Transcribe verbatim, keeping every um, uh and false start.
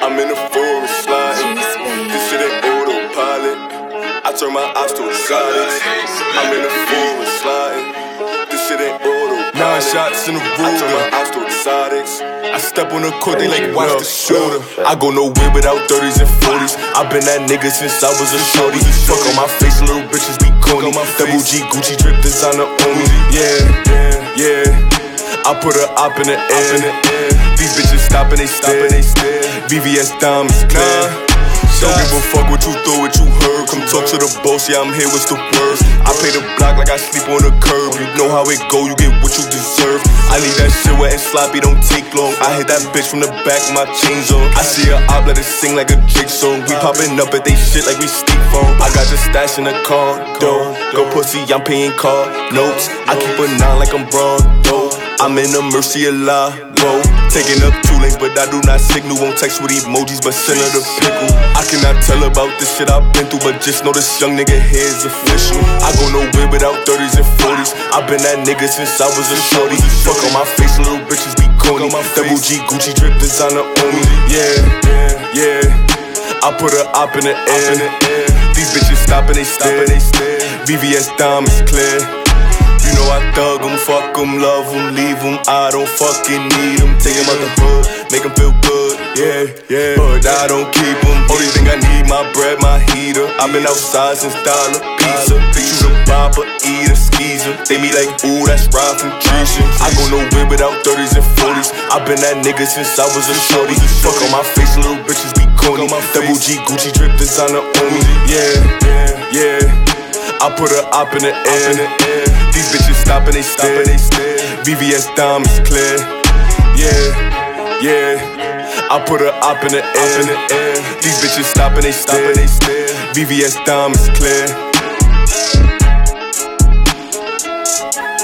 I'm in the forest sliding. This shit ain't autopilot. I turn my eyes to exotics. I'm in the forest sliding. This shit ain't autopilot. Nine shots in a Ruger. I turn my eyes to exotics. I step on the court, they like watch the shooter. I go nowhere without thirties and forties. I been that nigga since I was a shorty. Fuck on my face, little bitches be corny. Double G, Gucci drip, designer only. Yeah, yeah, yeah. I put a op in the air. These bitches stopping, they stare. V V S diamonds clear. Don't give a fuck what you thought, what you heard. Come talk to the boss, yeah, I'm here, what's the words? I pay the block like I sleep on the curb. You know how it go, you get what you deserve. I leave that shit wet and sloppy, don't take long. I hit that bitch from the back, my chains on. I see her op, let it sing like a Drake song. We popping up at they shit like we steep phone. I got the stash in the car, dough. Go pussy, I'm paying car notes. I keep a nine like I'm Braun, dough. I'm in the mercy of law, whoa. Taking up two lanes, but I do not signal. Won't text with emojis, but send her the pickle. I cannot tell about this shit I've been through, but just know this young nigga here is official. I go nowhere without thirties and forties. I been that nigga since I was a shorty. Fuck on my face, little bitches be corny. Double G, Gucci drip, designer only. Yeah, yeah. I put a op in the air. These bitches stopping, they stare. V V S diamonds clear. You know I thug em, fuck em, love em, leave em. I don't fucking need em. Take em out the hood, make em feel good, yeah, yeah. But I don't keep em. Only thing I need, my bread, my heater. I've been outside since dollar pizza. You the bopper, eater, skeezer. They be like, ooh, that's Rod from Trisha. I go nowhere without thirties and forties. I been that nigga since I was a shorty. Fuck on my face, little bitches be corny. Double G, Gucci drip, designer only. Yeah, yeah, yeah. I put a op in the air. These bitches stopping, they stare. V V S diamonds clear. Yeah, yeah. I put a op in the air. These bitches stopping, they stare. V V S diamonds clear.